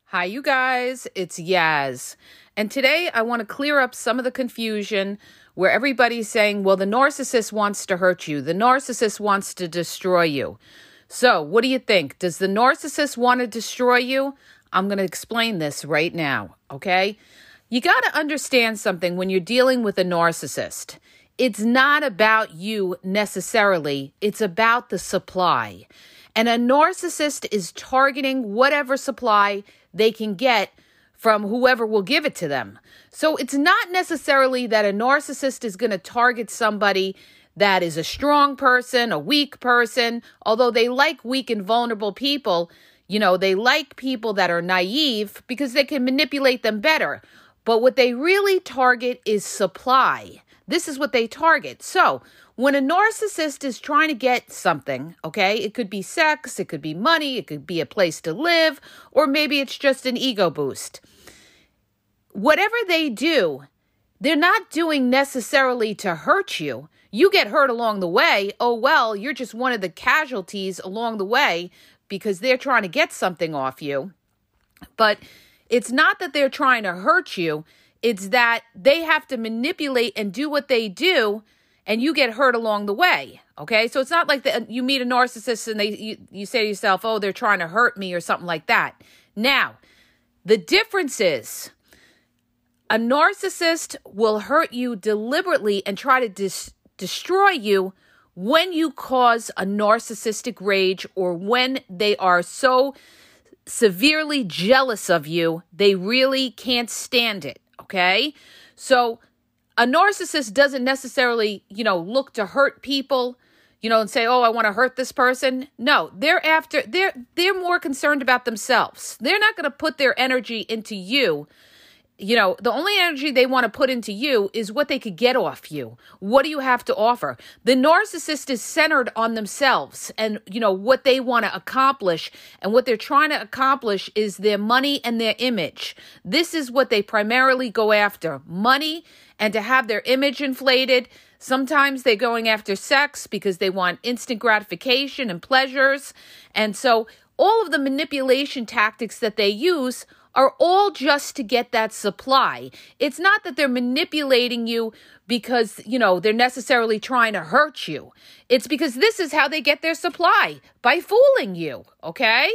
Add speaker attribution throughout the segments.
Speaker 1: Hi, you guys. It's Yaz. And today I want to clear up some of the confusion where everybody's saying, well, the narcissist wants to hurt you. The narcissist wants to destroy you. So what do you think? Does the narcissist want to destroy you? I'm going to explain this right now, okay? You got to understand something when you're dealing with a narcissist. It's not about you necessarily. It's about the supply. And a narcissist is targeting whatever supply they can get from whoever will give it to them. So it's not necessarily that a narcissist is going to target somebody that is a strong person, a weak person, although they like weak and vulnerable people. You know, they like people that are naive because they can manipulate them better. But what they really target is supply. This is what they target. So when a narcissist is trying to get something, okay, it could be sex, it could be money, it could be a place to live, or maybe it's just an ego boost. Whatever they do, they're not doing necessarily to hurt you. You get hurt along the way. Oh, well, you're just one of the casualties along the way because they're trying to get something off you. But it's not that they're trying to hurt you. It's that they have to manipulate and do what they do, and you get hurt along the way, okay? So it's not like you meet a narcissist and you say to yourself, oh, they're trying to hurt me or something like that. Now, the difference is a narcissist will hurt you deliberately and try to destroy you when you cause a narcissistic rage or when they are so severely jealous of you, they really can't stand it. Okay, so a narcissist doesn't necessarily, look to hurt people, and say, oh, I want to hurt this person. No, they're more concerned about themselves. They're not going to put their energy into you. The only energy they want to put into you is what they could get off you. What do you have to offer? The narcissist is centered on themselves and, what they want to accomplish. And what they're trying to accomplish is their money and their image. This is what they primarily go after, money and to have their image inflated. Sometimes they're going after sex because they want instant gratification and pleasures. And so all of the manipulation tactics that they use are all just to get that supply. It's not that they're manipulating you because, they're necessarily trying to hurt you. It's because this is how they get their supply, by fooling you, okay?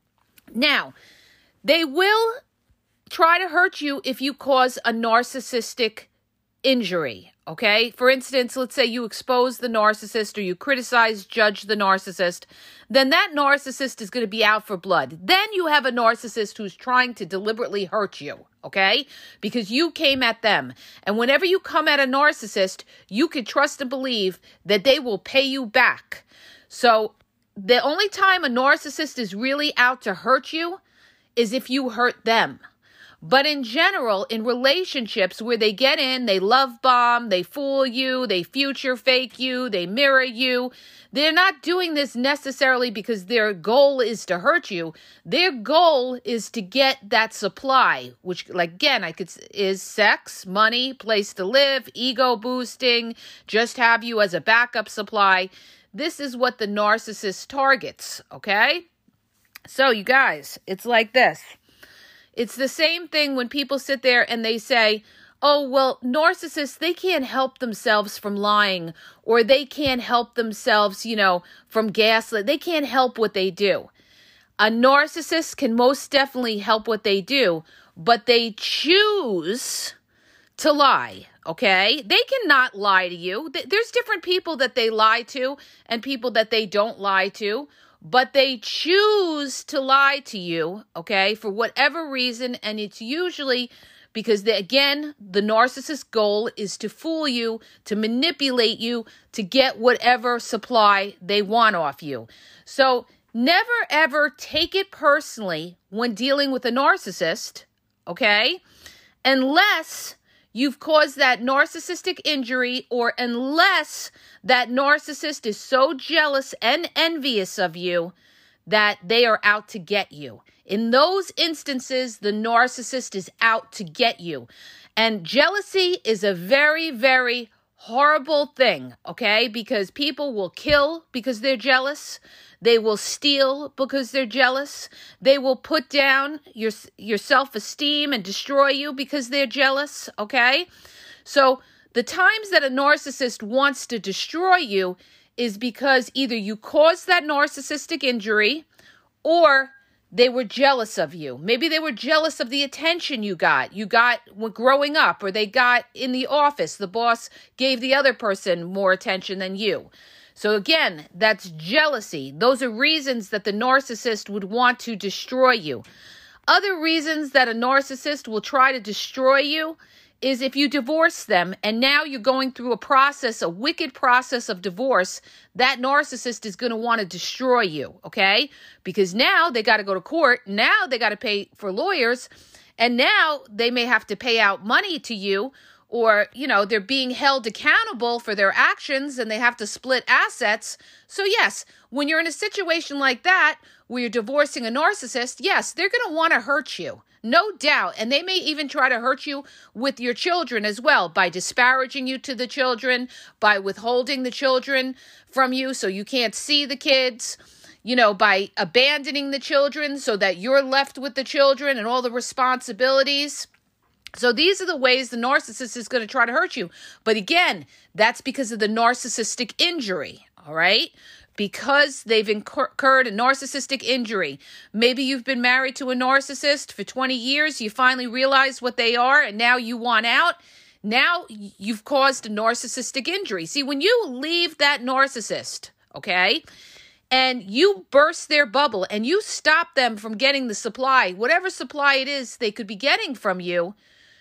Speaker 1: Now, they will try to hurt you if you cause a narcissistic injury, okay? For instance, let's say you expose the narcissist or you criticize, judge the narcissist, then that narcissist is going to be out for blood. Then you have a narcissist who's trying to deliberately hurt you, okay? Because you came at them. And whenever you come at a narcissist, you can trust and believe that they will pay you back. So the only time a narcissist is really out to hurt you is if you hurt them. But in general, in relationships where they get in, they love bomb, they fool you, they future fake you, they mirror you, they're not doing this necessarily because their goal is to hurt you. Their goal is to get that supply, which, is sex, money, place to live, ego boosting, just have you as a backup supply. This is what the narcissist targets, okay? So, you guys, it's like this. It's the same thing when people sit there and they say, oh, well, narcissists, they can't help themselves from lying, or they can't help themselves, from gaslight. They can't help what they do. A narcissist can most definitely help what they do, but they choose to lie, okay? They cannot lie to you. There's different people that they lie to and people that they don't lie to. But they choose to lie to you, okay, for whatever reason. And it's usually because, the narcissist's goal is to fool you, to manipulate you, to get whatever supply they want off you. So never, ever take it personally when dealing with a narcissist, okay, unless you've caused that narcissistic injury, or unless that narcissist is so jealous and envious of you that they are out to get you. In those instances, the narcissist is out to get you. And jealousy is a very, very horrible thing, okay? Because people will kill because they're jealous. They will steal because they're jealous. They will put down your self-esteem and destroy you because they're jealous, okay? So the times that a narcissist wants to destroy you is because either you caused that narcissistic injury or they were jealous of you. Maybe they were jealous of the attention you got growing up, or they got in the office. The boss gave the other person more attention than you. So again, that's jealousy. Those are reasons that the narcissist would want to destroy you. Other reasons that a narcissist will try to destroy you is if you divorce them and now you're going through a wicked process of divorce, that narcissist is going to want to destroy you, okay? Because now they got to go to court, now they got to pay for lawyers, and now they may have to pay out money to you, or, they're being held accountable for their actions and they have to split assets. So yes, when you're in a situation like that, where you're divorcing a narcissist, yes, they're going to want to hurt you. No doubt. And they may even try to hurt you with your children as well, by disparaging you to the children, by withholding the children from you so you can't see the kids, by abandoning the children so that you're left with the children and all the responsibilities. So these are the ways the narcissist is going to try to hurt you. But again, that's because of the narcissistic injury, all right? Because they've incurred a narcissistic injury. Maybe you've been married to a narcissist for 20 years. You finally realize what they are, and now you want out. Now you've caused a narcissistic injury. See, when you leave that narcissist, okay, and you burst their bubble and you stop them from getting the supply, whatever supply it is they could be getting from you,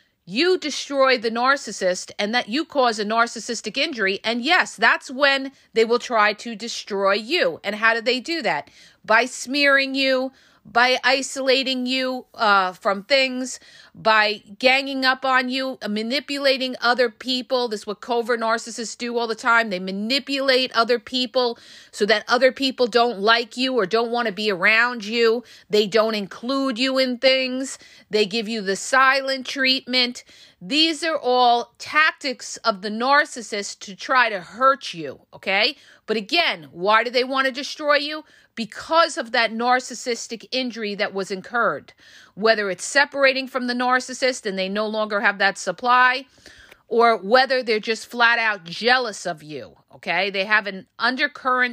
Speaker 1: you destroy the narcissist and that you cause a narcissistic injury. And yes, that's when they will try to destroy you. And how do they do that? By smearing you, by isolating you from things, by ganging up on you, manipulating other people. This is what covert narcissists do all the time. They manipulate other people so that other people don't like you or don't want to be around you. They don't include you in things. They give you the silent treatment. These are all tactics of the narcissist to try to hurt you, okay? But again, why do they want to destroy you? Because of that narcissistic injury that was incurred. Whether it's separating from the narcissist and they no longer have that supply, or whether they're just flat out jealous of you, okay? They have an undercurrent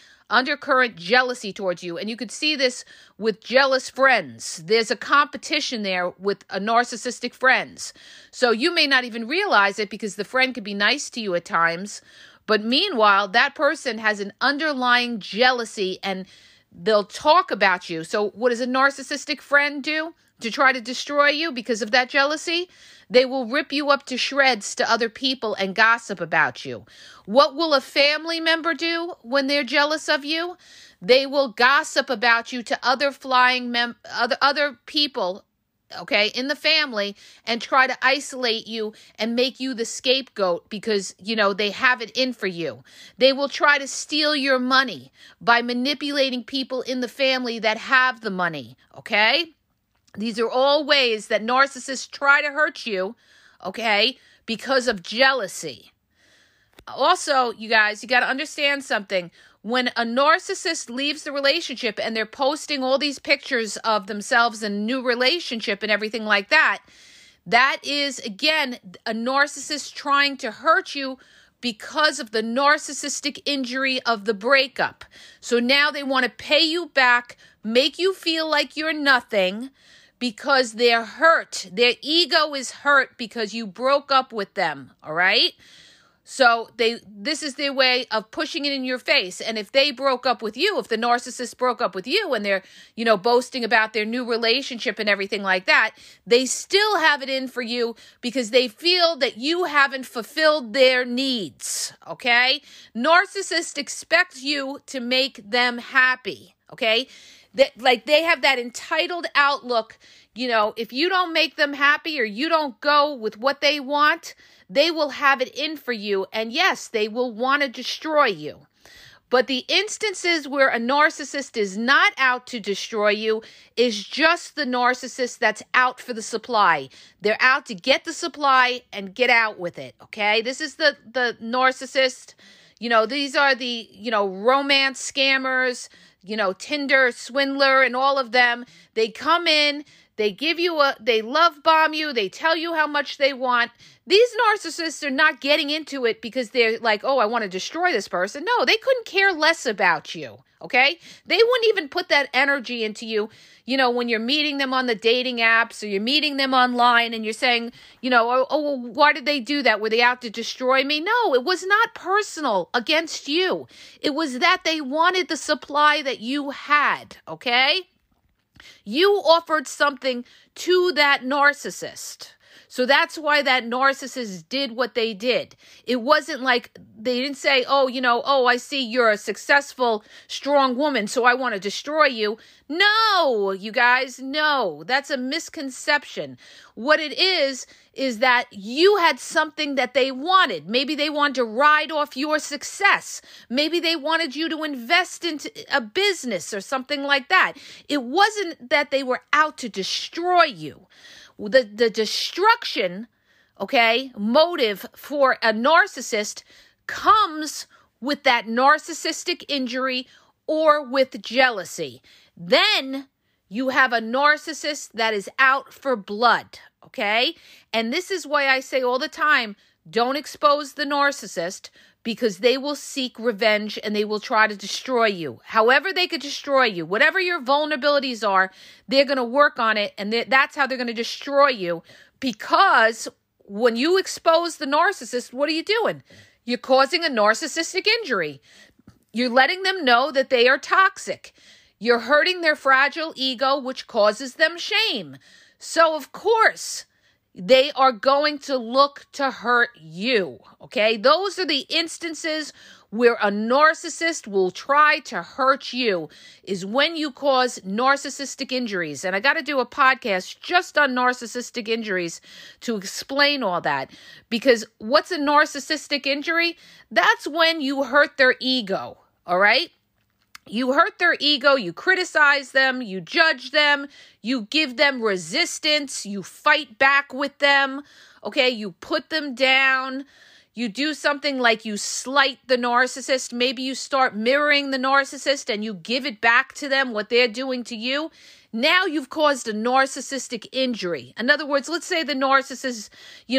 Speaker 1: jealousy towards you. And you could see this with jealous friends. There's a competition there with a narcissistic friends. So you may not even realize it because the friend could be nice to you at times. But meanwhile, that person has an underlying jealousy and they'll talk about you. So what does a narcissistic friend do to try to destroy you because of that jealousy? They will rip you up to shreds to other people and gossip about you. What will a family member do when they're jealous of you? They will gossip about you to other other people, okay, in the family, and try to isolate you and make you the scapegoat because, they have it in for you. They will try to steal your money by manipulating people in the family that have the money, okay? These are all ways that narcissists try to hurt you, okay, because of jealousy. Also, you guys, you got to understand something. When a narcissist leaves the relationship and they're posting all these pictures of themselves in a new relationship and everything like that, that is, again, a narcissist trying to hurt you because of the narcissistic injury of the breakup. So now they want to pay you back, make you feel like you're nothing because they're hurt. Their ego is hurt because you broke up with them, all right? So this is their way of pushing it in your face. And if they broke up with you, if the narcissist broke up with you and they're, boasting about their new relationship and everything like that, they still have it in for you because they feel that you haven't fulfilled their needs, okay? Narcissists expect you to make them happy, okay? They have that entitled outlook. If you don't make them happy or you don't go with what they want, they will have it in for you. And yes, they will want to destroy you. But the instances where a narcissist is not out to destroy you is just the narcissist that's out for the supply. They're out to get the supply and get out with it, okay? This is the narcissist. These are the, romance scammers, Tinder swindler and all of them. They come in, they give you they love bomb you, they tell you how much they want. These narcissists are not getting into it because they're like, oh, I want to destroy this person. No, they couldn't care less about you, okay? They wouldn't even put that energy into you, when you're meeting them on the dating apps or you're meeting them online and you're saying, oh, why did they do that? Were they out to destroy me? No, it was not personal against you. It was that they wanted the supply that you had, okay? You offered something to that narcissist. So that's why that narcissist did what they did. It wasn't like they didn't say, I see you're a successful, strong woman, so I want to destroy you. No, you guys, no. That's a misconception. What it is that you had something that they wanted. Maybe they wanted to ride off your success. Maybe they wanted you to invest into a business or something like that. It wasn't that they were out to destroy you. The destruction, motive for a narcissist comes with that narcissistic injury or with jealousy. Then you have a narcissist that is out for blood, okay? And this is why I say all the time, don't expose the narcissist because they will seek revenge and they will try to destroy you. However they could destroy you, whatever your vulnerabilities are, they're going to work on it, and that's how they're going to destroy you. Because when you expose the narcissist, what are you doing? You're causing a narcissistic injury. You're letting them know that they are toxic. You're hurting their fragile ego, which causes them shame. So, of course, they are going to look to hurt you, okay? Those are the instances where a narcissist will try to hurt you, is when you cause narcissistic injuries. And I got to do a podcast just on narcissistic injuries to explain all that. Because what's a narcissistic injury? That's when you hurt their ego, all right? You hurt their ego, you criticize them, you judge them, you give them resistance, you fight back with them, okay? You put them down. You do something like you slight the narcissist. Maybe you start mirroring the narcissist and you give it back to them what they're doing to you. Now you've caused a narcissistic injury. In other words, let's say the narcissist,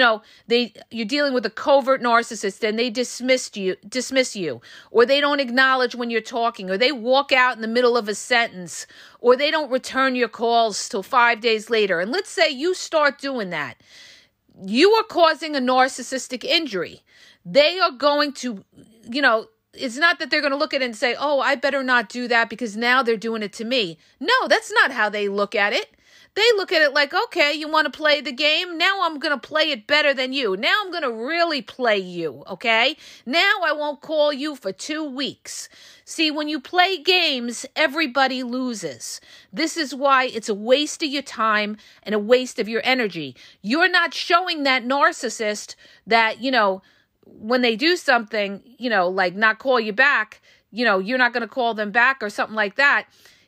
Speaker 1: you're dealing with a covert narcissist and they dismiss you, or they don't acknowledge when you're talking, or they walk out in the middle of a sentence, or they don't return your calls till 5 days later. And let's say you start doing that. You are causing a narcissistic injury. They are going to, it's not that they're going to look at it and say, oh, I better not do that because now they're doing it to me. No, that's not how they look at it. They look at it like, okay, you want to play the game? Now I'm going to play it better than you. Now I'm going to really play you, okay? Now I won't call you for 2 weeks. See, when you play games, everybody loses. This is why it's a waste of your time and a waste of your energy. You're not showing that narcissist that, when they do something, like not call you back, you're not going to call them back or something like that.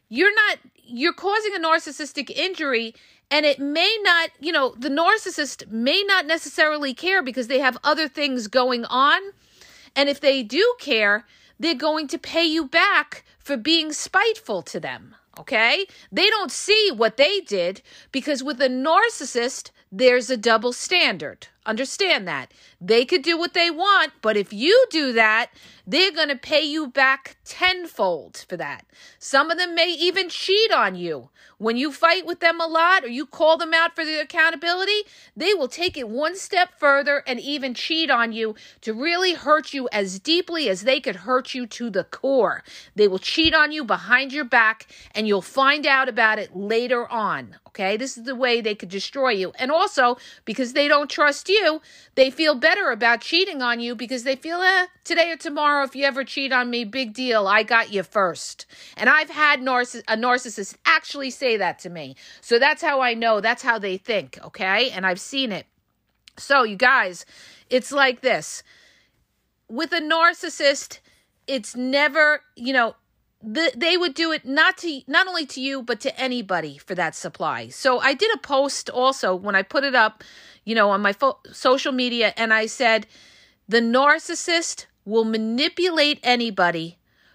Speaker 1: You're causing a narcissistic injury, and it may not, the narcissist may not necessarily care because they have other things going on. And if they do care, they're going to pay you back for being spiteful to them. Okay? They don't see what they did because with a narcissist, there's a double standard. Understand that. They could do what they want, but if you do that, they're going to pay you back tenfold for that. Some of them may even cheat on you. When you fight with them a lot or you call them out for their accountability, they will take it one step further and even cheat on you to really hurt you as deeply as they could hurt you to the core. They will cheat on you behind your back, and you'll find out about it later on. Okay, this is the way they could destroy you. And also, because they don't trust you, they feel better about cheating on you because they feel, today or tomorrow, if you ever cheat on me, big deal, I got you first. And I've had a narcissist actually say that to me. So that's how I know, that's how they think, okay? And I've seen it. So you guys, it's like this. With a narcissist, it's never, they would do it not only to you, but to anybody for that supply. So I did a post also when I put it up, on my social media, and I said, the narcissist will manipulate anybody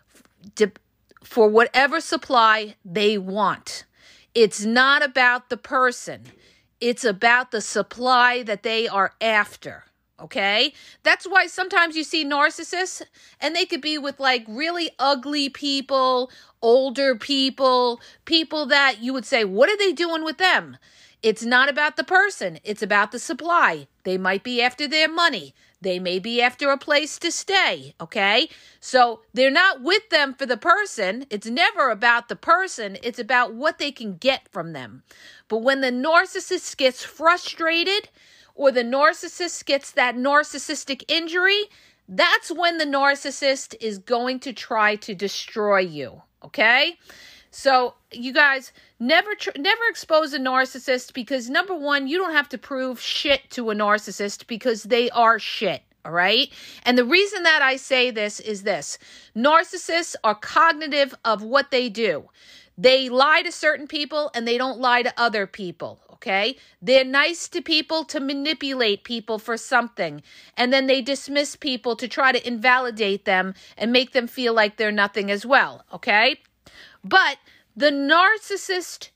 Speaker 1: for whatever supply they want. It's not about the person. It's about the supply that they are after. Okay? That's why sometimes you see narcissists and they could be with like really ugly people, older people that you would say, what are they doing with them? It's not about the person. It's about the supply. They might be after their money. They may be after a place to stay, okay? So they're not with them for the person. It's never about the person. It's about what they can get from them. But when the narcissist gets frustrated or the narcissist gets that narcissistic injury, that's when the narcissist is going to try to destroy you, okay? So you guys, never expose a narcissist, because number one, you don't have to prove shit to a narcissist because they are shit, all right? And the reason that I say this is this. Narcissists are cognitive of what they do. They lie to certain people and they don't lie to other people, okay? They're nice to people to manipulate people for something, and then they dismiss people to try to invalidate them and make them feel like they're nothing as well, okay? But the narcissist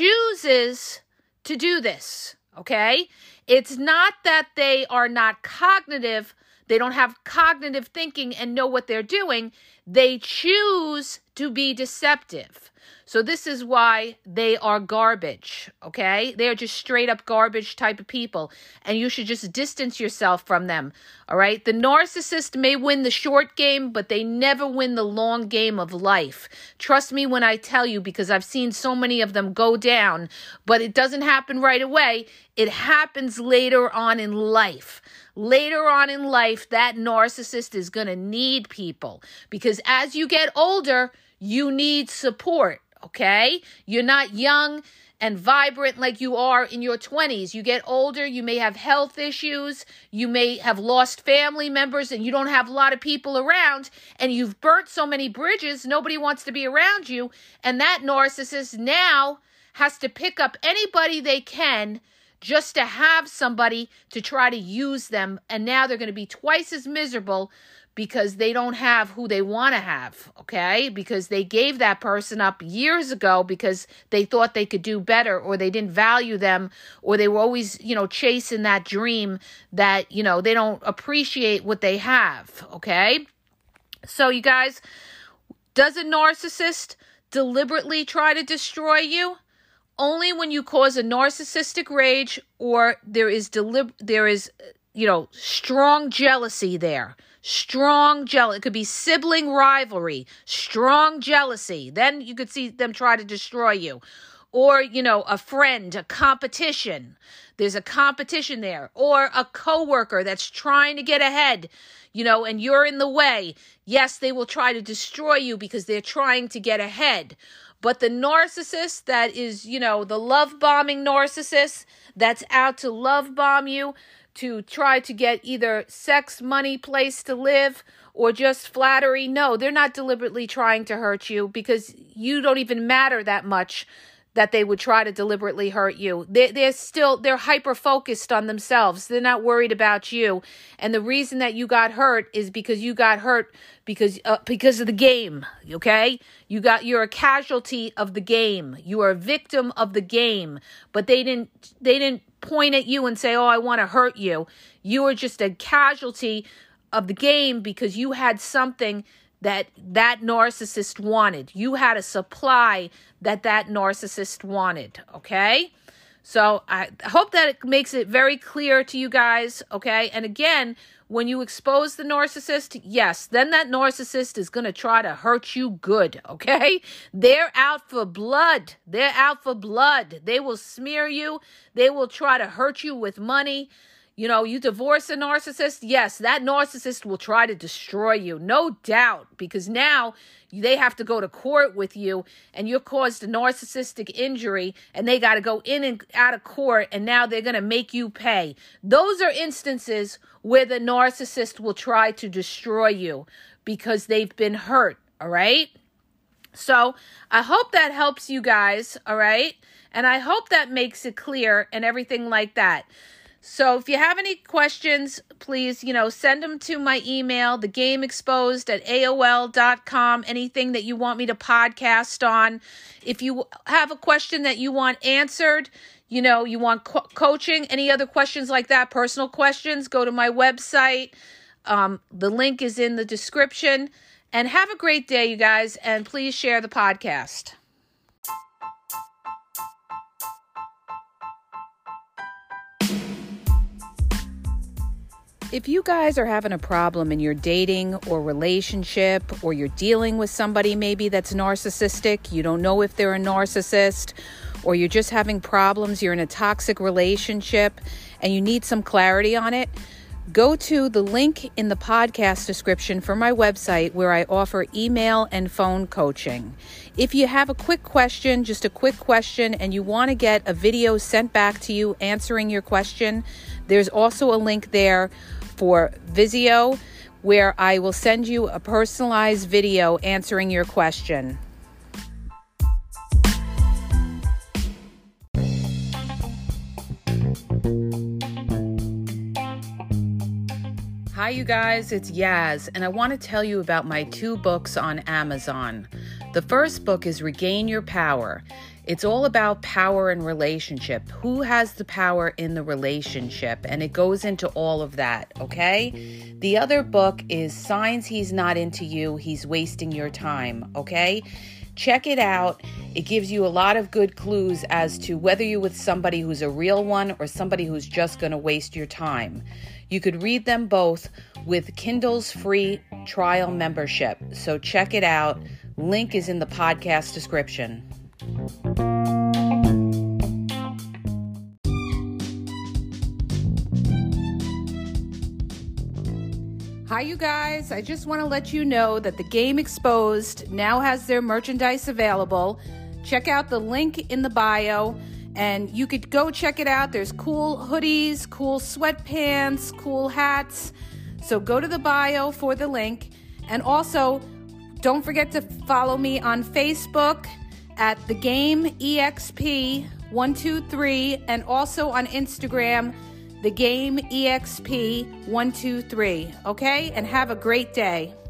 Speaker 1: chooses to do this, okay? It's not that they are not cognitive, they don't have cognitive thinking and know what they're doing. They choose to be deceptive. So this is why they are garbage, okay? They are just straight up garbage type of people, and you should just distance yourself from them, all right? The narcissist may win the short game, but they never win the long game of life. Trust me when I tell you, because I've seen so many of them go down, but it doesn't happen right away. It happens later on in life. Later on in life, that narcissist is going to need people, because as you get older, you need support. Okay? You're not young and vibrant like you are in your 20s. You get older, you may have health issues, you may have lost family members, and you don't have a lot of people around, and you've burnt so many bridges, nobody wants to be around you, and that narcissist now has to pick up anybody they can just to have somebody to try to use them, and now they're going to be twice as miserable because they don't have who they want to have, okay? Because they gave that person up years ago because they thought they could do better, or they didn't value them, or they were always, chasing that dream that, they don't appreciate what they have, okay? So you guys, does a narcissist deliberately try to destroy you? Only when you cause a narcissistic rage, or there is strong jealousy there. Strong jealousy. It could be sibling rivalry, strong jealousy. Then you could see them try to destroy you. Or, a friend, a competition. There's a competition there. Or a coworker that's trying to get ahead, and you're in the way. Yes, they will try to destroy you because they're trying to get ahead. But the narcissist that is, the love bombing narcissist that's out to love bomb you, to try to get either sex, money, place to live, or just flattery. No, they're not deliberately trying to hurt you, because you don't even matter that much that they would try to deliberately hurt you. They're hyper-focused on themselves. They're not worried about you. And the reason that you got hurt is because you got hurt because of the game, okay? You're a casualty of the game. You are a victim of the game. But they didn't point at you and say, oh, I want to hurt you. You were just a casualty of the game because you had something that narcissist wanted. You had a supply that narcissist wanted, okay? So I hope that it makes it very clear to you guys, okay? And again, when you expose the narcissist, yes, then that narcissist is going to try to hurt you good, okay? They're out for blood. They're out for blood. They will smear you. They will try to hurt you with money. You divorce a narcissist, yes, that narcissist will try to destroy you, no doubt, because now they have to go to court with you, and you caused a narcissistic injury, and they got to go in and out of court, and now they're going to make you pay. Those are instances where the narcissist will try to destroy you, because they've been hurt, all right? So I hope that helps you guys, all right? And I hope that makes it clear and everything like that. So if you have any questions, please, send them to my email, thegameexposed@aol.com, anything that you want me to podcast on. If you have a question that you want answered, you want coaching, any other questions like that, personal questions, go to my website. The link is in the description. And have a great day, you guys, and please share the podcast. If you guys are having a problem in your dating or relationship, or you're dealing with somebody maybe that's narcissistic, you don't know if they're a narcissist, or you're just having problems, you're in a toxic relationship, and you need some clarity on it, go to the link in the podcast description for my website where I offer email and phone coaching. If you have a quick question, just a quick question, and you want to get a video sent back to you answering your question, there's also a link there for Vizio where I will send you a personalized video answering your question. Hi, you guys, it's Yaz, and I want to tell you about my 2 books on Amazon. The first book is Regain Your Power. It's all about power and relationship. Who has the power in the relationship? And it goes into all of that, okay? The other book is Signs He's Not Into You, He's Wasting Your Time, okay? Check it out. It gives you a lot of good clues as to whether you're with somebody who's a real one or somebody who's just going to waste your time. You could read them both with Kindle's free trial membership. So check it out. Link is in the podcast description. Hi, you guys. I just want to let you know that The Game Exposed now has their merchandise available. Check out the link in the bio, and you could go check it out. There's cool hoodies, cool sweatpants, cool hats. So go to the bio for the link. And also, don't forget to follow me on Facebook at The Game EXP 123, and also on Instagram, The Game EXP 123. Okay? And have a great day.